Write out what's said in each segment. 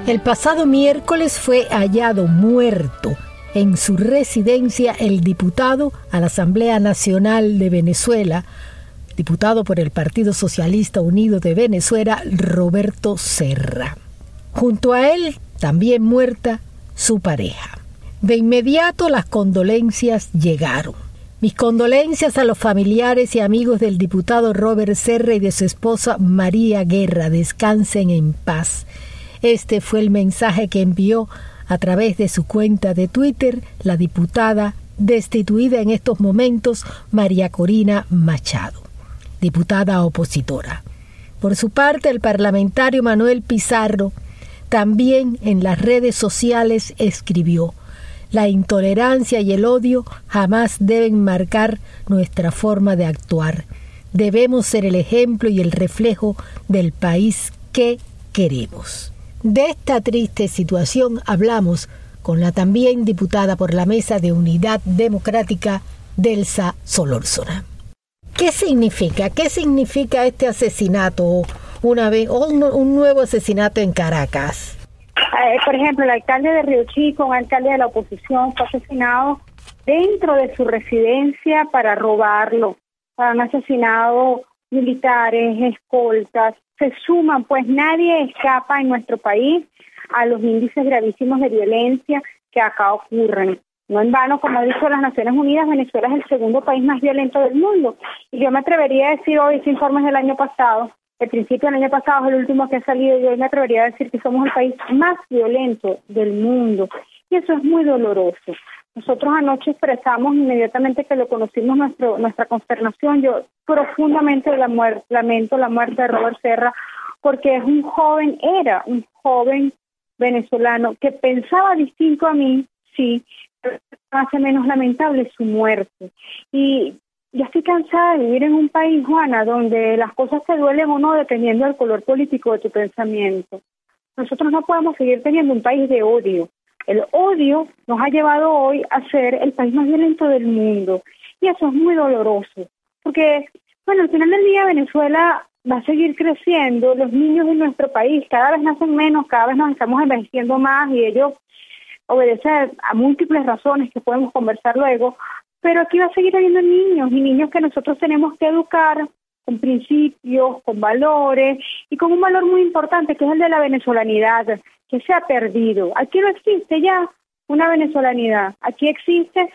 El pasado miércoles fue hallado muerto en su residencia el diputado a la Asamblea Nacional de Venezuela, diputado por el Partido Socialista Unido de Venezuela, Roberto Serra. Junto a él, también muerta, su pareja. De inmediato las condolencias llegaron. Mis condolencias a los familiares y amigos del diputado Robert Serra y de su esposa María Guerra. Descansen en paz. Este fue el mensaje que envió a través de su cuenta de Twitter la diputada destituida en estos momentos, María Corina Machado, diputada opositora. Por su parte, el parlamentario Manuel Pizarro también en las redes sociales escribió: la intolerancia y el odio jamás deben marcar nuestra forma de actuar. Debemos ser el ejemplo y el reflejo del país que queremos. De esta triste situación hablamos con la también diputada por la Mesa de Unidad Democrática, Delsa Solórzano. ¿Qué significa? ¿Qué significa este asesinato un nuevo asesinato en Caracas? Por ejemplo, el alcalde de Río Chico, un alcalde de la oposición, fue asesinado dentro de su residencia para robarlo. Han asesinado militares, escoltas. Se suman, pues nadie escapa en nuestro país a los índices gravísimos de violencia que acá ocurren. No en vano, como ha dicho las Naciones Unidas, Venezuela es el segundo país más violento del mundo. Y yo me atrevería a decir hoy, este informe es del año pasado, el principio del año pasado es el último que ha salido, y hoy me atrevería a decir que somos el país más violento del mundo. Y eso es muy doloroso. Nosotros anoche expresamos inmediatamente que lo conocimos nuestra consternación. Yo profundamente lamento la muerte de Robert Serra, porque era un joven venezolano que pensaba distinto a mí, sí, pero hace menos lamentable su muerte. Y ya estoy cansada de vivir en un país, Juana, donde las cosas te duelen o no dependiendo del color político de tu pensamiento. Nosotros no podemos seguir teniendo un país de odio. El odio nos ha llevado hoy a ser el país más violento del mundo. Y eso es muy doloroso. Porque, bueno, al final del día Venezuela va a seguir creciendo. Los niños de nuestro país cada vez nacen menos, cada vez nos estamos envejeciendo más, y ello obedece a múltiples razones que podemos conversar luego. Pero aquí va a seguir habiendo niños, y niños que nosotros tenemos que educar con principios, con valores, y con un valor muy importante que es el de la venezolanidad, que se ha perdido. Aquí no existe ya una venezolanidad, aquí existe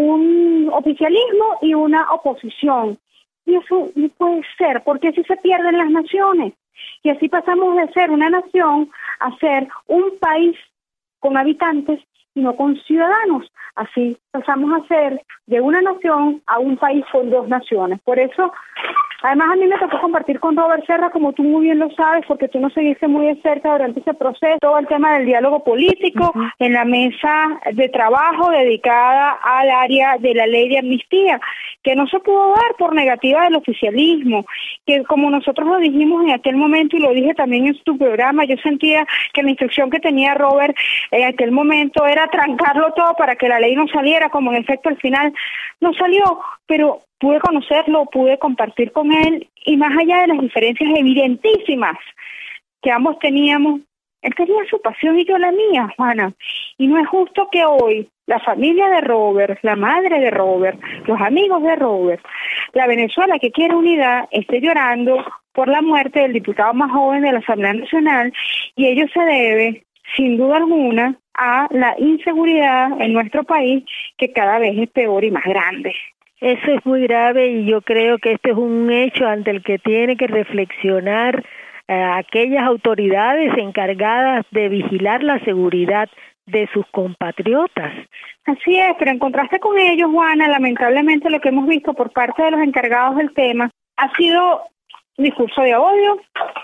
un oficialismo y una oposición, y eso no puede ser, porque así se pierden las naciones, y así pasamos de ser una nación a ser un país con habitantes y no con ciudadanos. Así pasamos a ser de una nación a un país con dos naciones. Por eso, además, a mí me tocó compartir con Robert Serra, como tú muy bien lo sabes, porque tú nos seguiste muy de cerca durante ese proceso, todo el tema del diálogo político, en la mesa de trabajo dedicada al área de la ley de amnistía, que no se pudo dar por negativa del oficialismo, que como nosotros lo dijimos en aquel momento, y lo dije también en tu programa, yo sentía que la instrucción que tenía Robert en aquel momento era trancarlo todo para que la ley no saliera, como en efecto al final no salió, pero pude conocerlo, pude compartir con él, y más allá de las diferencias evidentísimas que ambos teníamos, él tenía su pasión y yo la mía, Juana, y no es justo que hoy la familia de Robert, la madre de Robert, los amigos de Robert, la Venezuela que quiere unidad, esté llorando por la muerte del diputado más joven de la Asamblea Nacional, y ello se debe, sin duda alguna, a la inseguridad en nuestro país, que cada vez es peor y más grande. Eso es muy grave, y yo creo que este es un hecho ante el que tiene que reflexionar aquellas autoridades encargadas de vigilar la seguridad de sus compatriotas. Así es, pero en contraste con ellos, Juana, lamentablemente lo que hemos visto por parte de los encargados del tema ha sido un discurso de odio,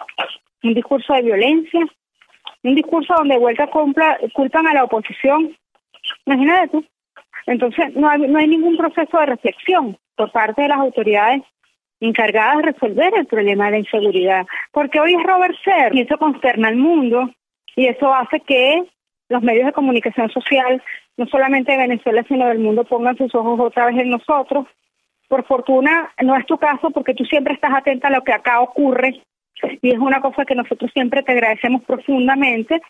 un discurso de violencia, un discurso donde de vuelta culpan a la oposición. Imagínate tú. Entonces no hay ningún proceso de reflexión por parte de las autoridades encargadas de resolver el problema de la inseguridad, porque hoy es Robert Serra, y eso consterna al mundo, y eso hace que los medios de comunicación social, no solamente de Venezuela, sino del mundo, pongan sus ojos otra vez en nosotros. Por fortuna no es tu caso, porque tú siempre estás atenta a lo que acá ocurre, y es una cosa que nosotros siempre te agradecemos profundamente,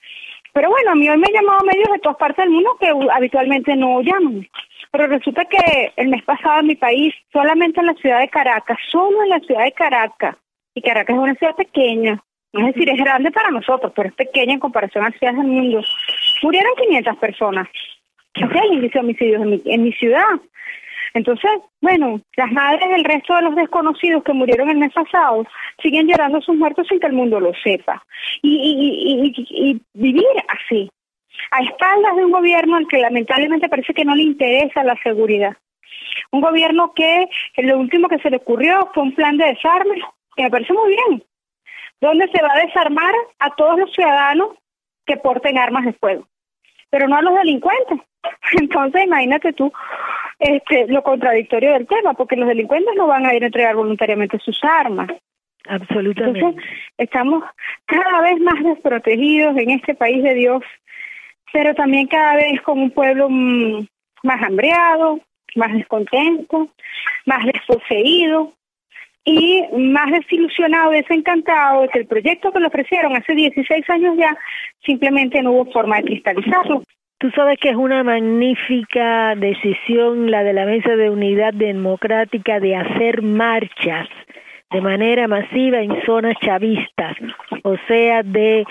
Pero bueno, a mí hoy me han llamado medios de todas partes del mundo que habitualmente no llaman. Pero resulta que el mes pasado en mi país, solamente en la ciudad de Caracas, solo en la ciudad de Caracas, y Caracas es una ciudad pequeña, es decir, es grande para nosotros, pero es pequeña en comparación a ciudades del mundo, murieron 500 personas. Ese es el índice de homicidios en mi ciudad. Entonces, bueno, las madres del resto de los desconocidos que murieron el mes pasado siguen llorando a sus muertos sin que el mundo lo sepa. Y vivir así, a espaldas de un gobierno al que lamentablemente parece que no le interesa la seguridad. Un gobierno que lo último que se le ocurrió fue un plan de desarme, que me parece muy bien, donde se va a desarmar a todos los ciudadanos que porten armas de fuego, pero no a los delincuentes. Entonces, imagínate tú lo contradictorio del tema, porque los delincuentes no van a ir a entregar voluntariamente sus armas. Absolutamente. Entonces, estamos cada vez más desprotegidos en este país de Dios, pero también cada vez con un pueblo más hambreado, más descontento, más desposeído y más desilusionado, desencantado de que el proyecto que le ofrecieron hace 16 años ya simplemente no hubo forma de cristalizarlo. Tú sabes que es una magnífica decisión la de la Mesa de Unidad Democrática de hacer marchas de manera masiva en zonas chavistas, o sea, de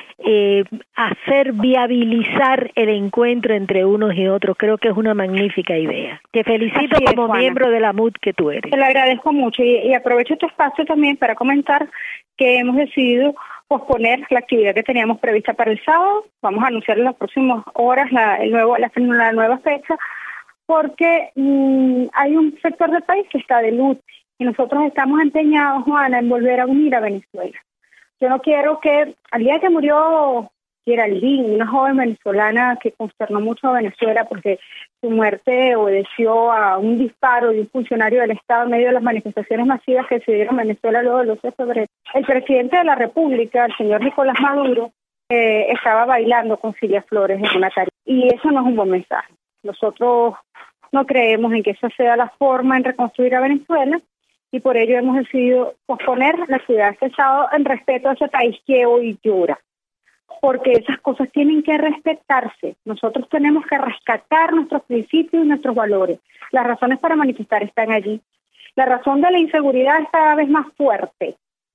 viabilizar el encuentro entre unos y otros. Creo que es una magnífica idea. Te felicito como Juana, miembro de la MUD que tú eres. Te lo agradezco mucho y aprovecho este espacio también para comentar que hemos decidido posponer la actividad que teníamos prevista para el sábado. Vamos a anunciar en las próximas horas la nueva fecha, porque hay un sector del país que está de luto y nosotros estamos empeñados, Juana, en volver a unir a Venezuela. Yo no quiero que, al día que murió Geraldine, una joven venezolana que consternó mucho a Venezuela porque su muerte obedeció a un disparo de un funcionario del Estado en medio de las manifestaciones masivas que se dieron en Venezuela luego del 12 de febrero. El presidente de la República, el señor Nicolás Maduro, estaba bailando con Cilia Flores en una tarima. Y eso no es un buen mensaje. Nosotros no creemos en que esa sea la forma en reconstruir a Venezuela y por ello hemos decidido posponer la actividad de este sábado en respeto a ese país que hoy llora. Porque esas cosas tienen que respetarse. Nosotros tenemos que rescatar nuestros principios y nuestros valores. Las razones para manifestar están allí. La razón de la inseguridad es cada vez más fuerte,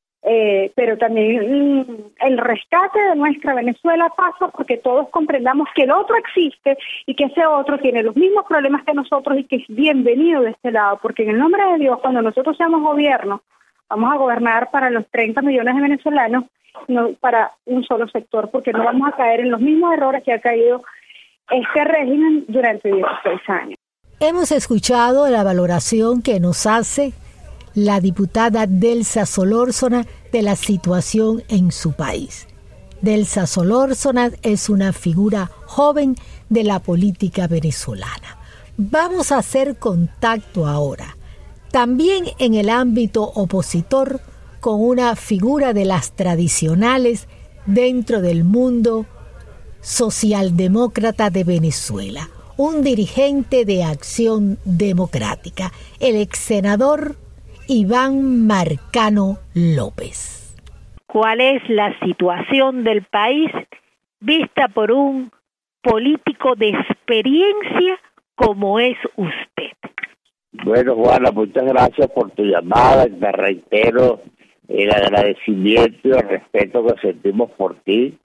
pero también el rescate de nuestra Venezuela pasa porque todos comprendamos que el otro existe y que ese otro tiene los mismos problemas que nosotros y que es bienvenido de este lado, porque en el nombre de Dios, cuando nosotros seamos gobierno, vamos a gobernar para los 30 millones de venezolanos, no para un solo sector, porque no vamos a caer en los mismos errores que ha caído este régimen durante 16 años. Hemos escuchado la valoración que nos hace la diputada Delsa Solórzona de la situación en su país. Delsa Solórzona es una figura joven de la política venezolana. Vamos a hacer contacto ahora, también en el ámbito opositor, con una figura de las tradicionales dentro del mundo socialdemócrata de Venezuela, un dirigente de Acción Democrática, el ex senador Iván Marcano López. ¿Cuál es la situación del país vista por un político de experiencia como es usted? Bueno, Juana, muchas gracias por tu llamada. Te reitero el agradecimiento y el respeto que sentimos por ti,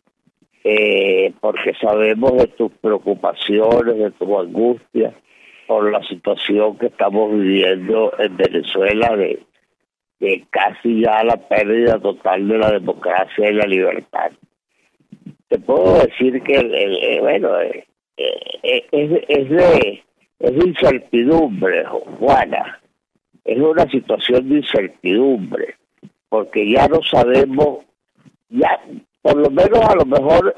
porque sabemos de tus preocupaciones, de tu angustia por la situación que estamos viviendo en Venezuela, de casi ya la pérdida total de la democracia y la libertad. Te puedo decir que, es de incertidumbre, Juana. Es una situación de incertidumbre, porque ya no sabemos, ya por lo menos a lo mejor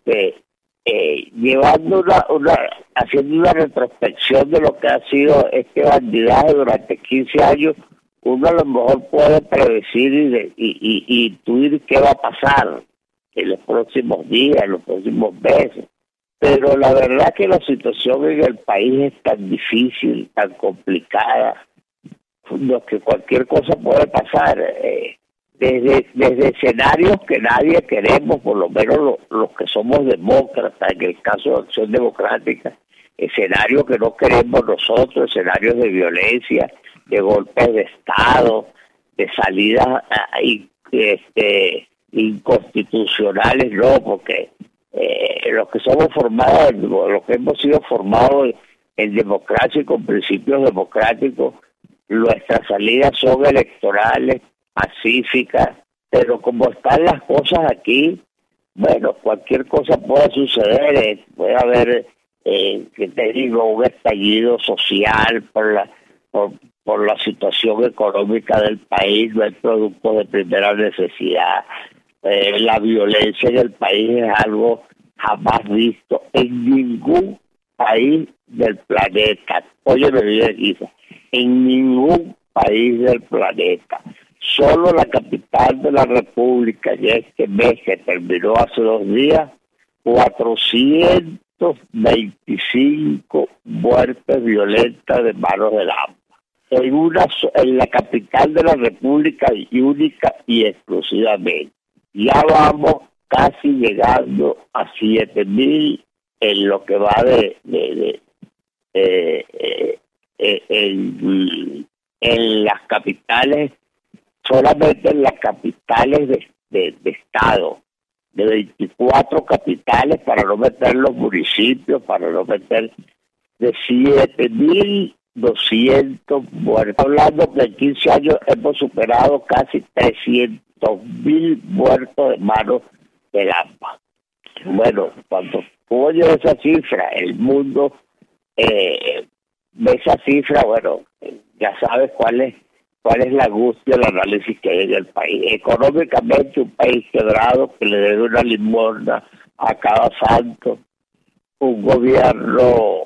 llevando haciendo una retrospección de lo que ha sido este bandidaje durante 15 años, uno a lo mejor puede predecir y intuir qué va a pasar en los próximos días, en los próximos meses. Pero la verdad que la situación en el país es tan difícil, tan complicada, que cualquier cosa puede pasar. desde escenarios que nadie queremos, por lo menos los que somos demócratas, en el caso de Acción Democrática, escenarios que no queremos nosotros, escenarios de violencia, de golpes de Estado, de salidas inconstitucionales, no, porque los que somos formados, los que hemos sido formados en democracia y con principios democráticos, nuestras salidas son electorales, pacíficas, pero como están las cosas aquí, bueno, cualquier cosa puede suceder, puede haber, que te digo, un estallido social por la situación económica del país, no hay productos de primera necesidad, la violencia en el país es algo jamás visto en ningún país del planeta. Óyeme bien, Isa, en ningún país del planeta. Solo la capital de la República, ya este mes que terminó hace 2 días, 425 muertes violentas de manos del AMPA. En la capital de la República y única y exclusivamente. Ya vamos casi llegando a 7,000 en lo que va en las capitales, solamente en las capitales de estado, de 24 capitales, para no meter los municipios, para no meter de 7,200 muertos. Hablando que en 15 años hemos superado casi 300,000 muertos de manos del AMPA. Bueno, cuando oye esa cifra, el mundo ve esa cifra, bueno, ya sabes cuál es la angustia, el análisis que hay en el país. Económicamente, un país quebrado que le debe una limosna a cada santo, un gobierno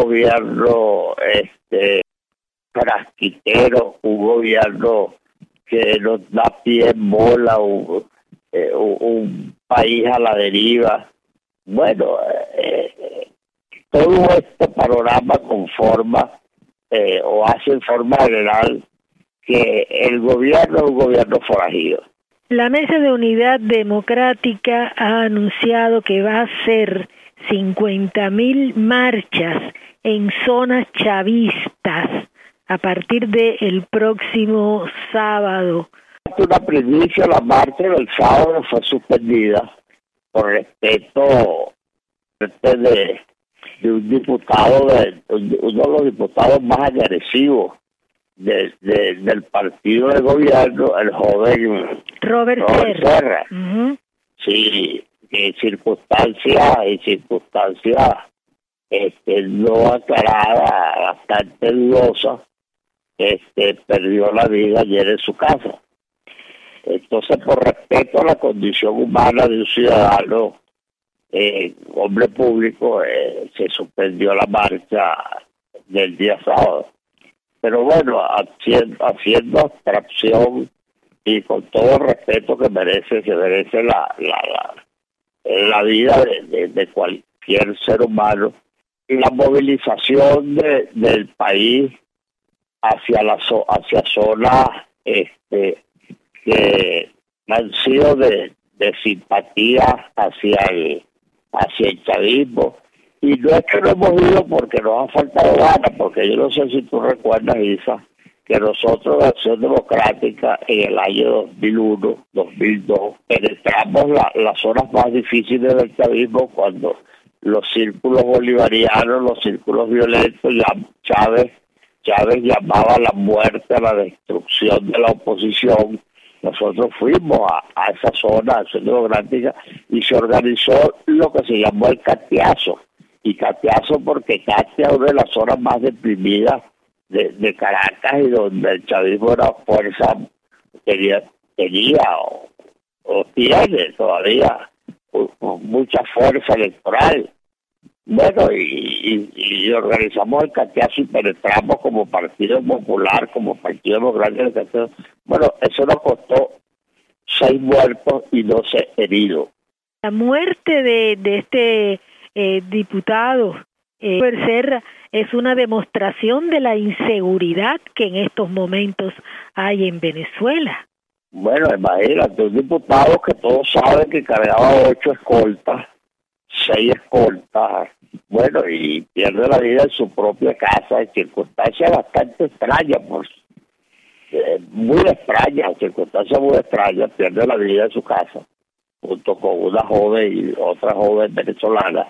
frasquitero, un gobierno que nos da pie en bola, un país a la deriva. Bueno, todo este panorama conforma o hace en forma general que el gobierno es un gobierno forajido. La Mesa de Unidad Democrática ha anunciado que va a hacer 50,000 marchas en zonas chavistas a partir del próximo sábado. Una primicia, la marcha del sábado fue suspendida por respeto de un diputado, uno de los diputados más agresivos del partido de gobierno, el joven Robert Serra. Uh-huh. Sí, en circunstancias no aclarada, bastante dudosa, perdió la vida ayer en su casa. Entonces, por respeto a la condición humana de un ciudadano, hombre público, se suspendió la marcha del día sábado. Pero bueno, haciendo abstracción y con todo el respeto que se merece la vida de cualquier ser humano, y la movilización del país hacia zonas que han sido de simpatía hacia el chavismo. Y no es que no hemos ido porque nos ha faltado ganas, porque yo no sé si tú recuerdas, Isa, que nosotros de Acción Democrática en el año 2001, 2002, penetramos las zonas más difíciles del chavismo cuando los círculos bolivarianos, los círculos violentos, Chávez llamaba a la muerte, a la destrucción de la oposición. Nosotros fuimos a esa zona, Acción Democrática, y se organizó lo que se llamó el Cateazo. Y Cateazo porque Catea es una de las zonas más deprimidas de Caracas y donde el chavismo era fuerza, tenía o tiene todavía mucha fuerza electoral. Bueno, y organizamos el Cateazo y penetramos como Partido Popular, como Partido Democrático. Bueno, eso nos costó 6 muertos y 12 heridos. La muerte de este diputado Serra es una demostración de la inseguridad que en estos momentos hay en Venezuela. Bueno, imagínate, un diputado que todos saben que cargaba 8 escoltas, 6 escoltas, bueno, y pierde la vida en su propia casa, en circunstancias bastante extrañas, muy extrañas, circunstancias muy extrañas, pierde la vida en su casa, junto con una joven y otra joven venezolana.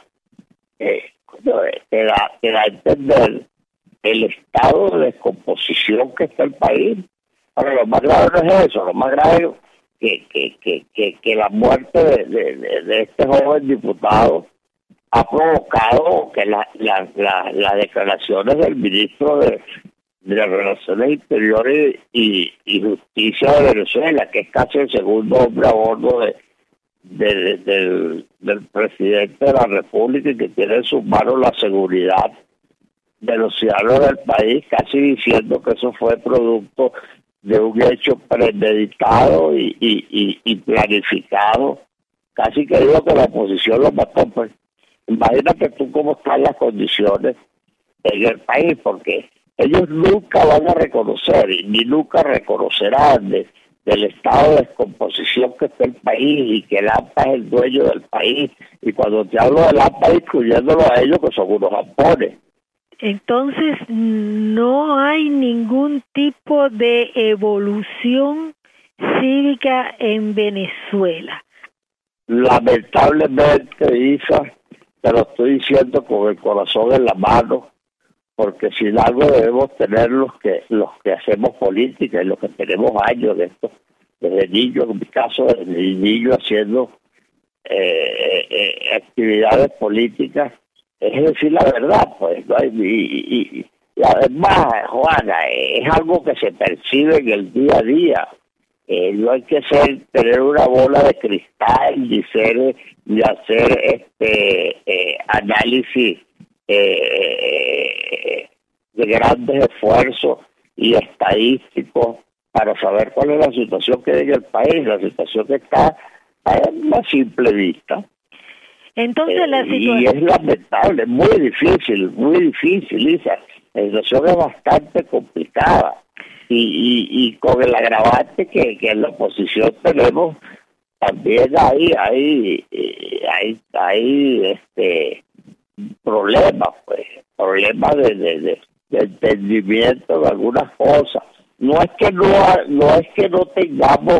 Te da a entender el estado de descomposición que está el país. Ahora, lo más grave no es eso, lo más grave es que la muerte de este joven diputado ha provocado que las declaraciones del ministro de Relaciones Interiores y Justicia de Venezuela, que es casi el segundo hombre a bordo del presidente de la República y que tiene en sus manos la seguridad de los ciudadanos del país, casi diciendo que eso fue producto de un hecho premeditado y planificado. Casi que digo que la oposición lo mató. Pues imagínate tú cómo están las condiciones en el país, porque ellos nunca van a reconocer y ni nunca reconocerán del estado de descomposición que está el país y que el AMPA es el dueño del país. Y cuando te hablo del AMPA, incluyéndolo a ellos, que son unos ampones. Entonces, no hay ningún tipo de evolución cívica en Venezuela. Lamentablemente, Isa, te lo estoy diciendo con el corazón en la mano, porque sin algo debemos tener los que hacemos política y los que tenemos años de esto, desde niño, en mi caso, desde niño haciendo actividades políticas, es decir la verdad, pues, ¿no? Y además, Juana, es algo que se percibe en el día a día. No hay que tener una bola de cristal ni hacer análisis de grandes esfuerzos y estadísticos para saber cuál es la situación que hay en el país. La situación que está a una simple vista. Entonces la situación... Y es lamentable, muy difícil, Lisa. La situación es bastante complicada. Y con el agravante que en la oposición tenemos, también hay problemas, problemas de entendimiento de algunas cosas. No es que no tengamos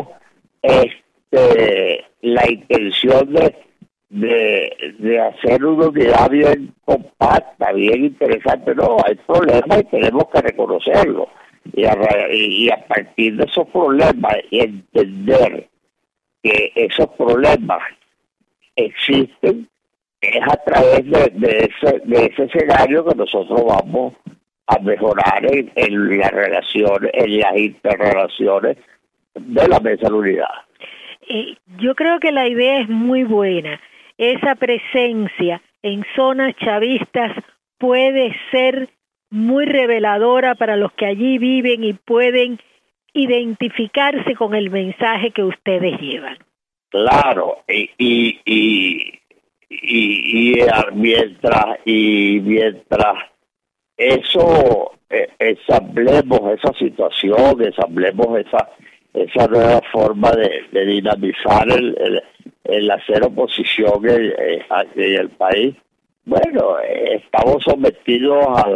la intención de hacer una unidad bien compacta, bien interesante. No, hay problemas y tenemos que reconocerlo. Y a partir de esos problemas, entender que esos problemas existen, es a través de ese escenario que nosotros vamos a mejorar en las relaciones, en las interrelaciones de la Mesa de la Unidad. Yo creo que la idea es muy buena. Esa presencia en zonas chavistas puede ser muy reveladora para los que allí viven y pueden identificarse con el mensaje que ustedes llevan. Claro, mientras eso ensamblemos esa situación, ensamblemos esa nueva forma de dinamizar el hacer oposición en el país, bueno, estamos sometidos a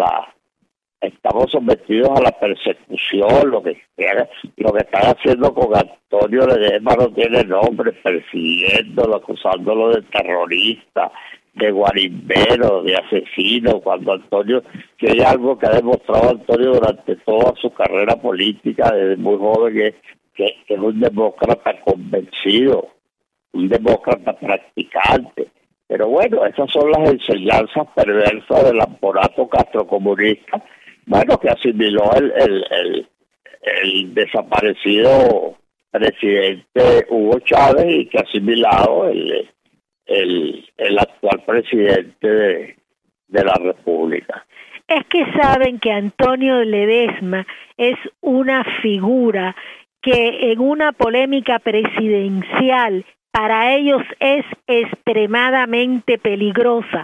la persecución. Lo que están haciendo con Antonio Ledesma no tiene nombre, persiguiéndolo, acusándolo de terrorista, de guarimbero, de asesino, cuando Antonio, que hay algo que ha demostrado Antonio durante toda su carrera política, desde muy joven, que es un demócrata convencido, un demócrata practicante. Pero bueno, esas son las enseñanzas perversas del aparato castrocomunista, bueno, que asimiló el desaparecido presidente Hugo Chávez y que ha asimilado el actual presidente de la República. Es que saben que Antonio Ledesma es una figura que en una polémica presidencial para ellos es extremadamente peligrosa,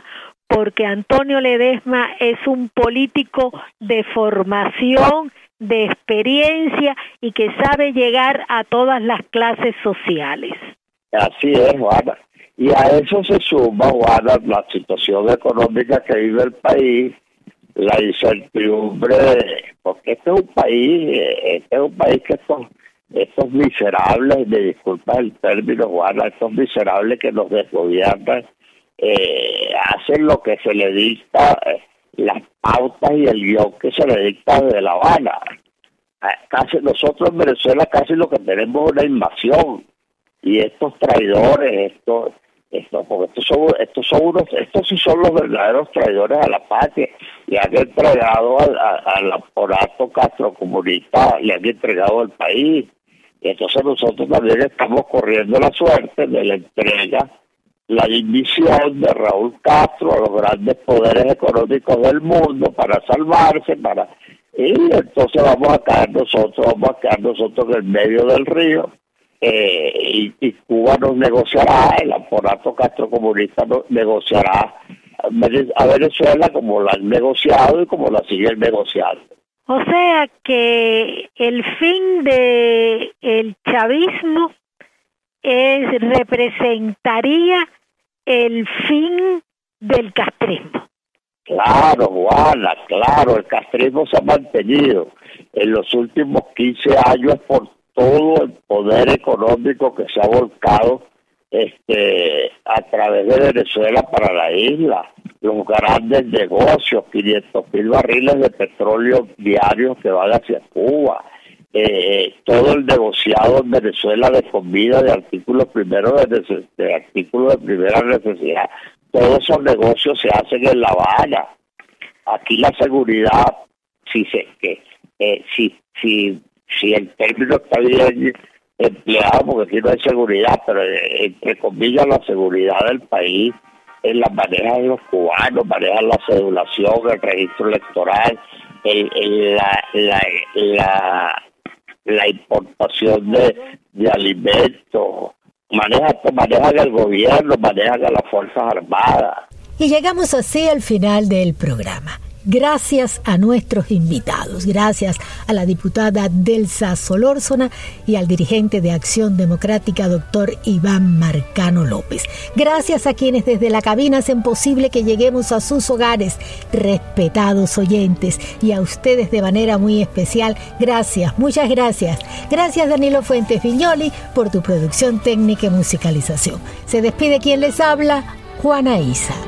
porque Antonio Ledesma es un político de formación, de experiencia y que sabe llegar a todas las clases sociales. Así es, Juana. Y a eso se suma, Juana, la situación económica que vive el país, la incertidumbre, porque este es un país que estos miserables, me disculpa el término, Juana, estos miserables que nos desgobiernan, hacen lo que se le dicta, las pautas y el guión que se le dicta desde La Habana. Casi nosotros en Venezuela casi lo que tenemos es una invasión, y estos traidores, porque estos sí son los verdaderos traidores a la patria, le han entregado al aparato castrocomunista, le han entregado el país, y entonces nosotros también estamos corriendo la suerte de la entrega, la dimisión de Raúl Castro a los grandes poderes económicos del mundo para salvarse, y entonces vamos a quedar nosotros en el medio del río, y Cuba nos negociará, el aparato castrocomunista negociará a Venezuela como la han negociado y como la siguen negociando. O sea que el fin de el chavismo representaría el fin del castrismo. Claro, Juana, claro, el castrismo se ha mantenido en los últimos 15 años por todo el poder económico que se ha volcado a través de Venezuela para la isla, los grandes negocios, 500,000 barriles de petróleo diarios que van hacia Cuba, todo el negociado en Venezuela de comida, de artículos de artículos de primera necesidad, todos esos negocios se hacen en La Habana. Aquí la seguridad, si el término está bien empleado, porque aquí no hay seguridad, pero entre comillas la seguridad del país la manejan los cubanos, manejan la cedulación, el registro electoral, la importación de alimentos, manejan el gobierno, manejan a las Fuerzas Armadas. Y llegamos así al final del programa. Gracias a nuestros invitados, gracias a la diputada Delsa Solórzano y al dirigente de Acción Democrática, doctor Iván Marcano López. Gracias a quienes desde la cabina hacen posible que lleguemos a sus hogares, respetados oyentes, y a ustedes de manera muy especial, gracias, muchas gracias. Gracias Danilo Fuentes Viñoli por tu producción técnica y musicalización. Se despide quien les habla, Juana Isa.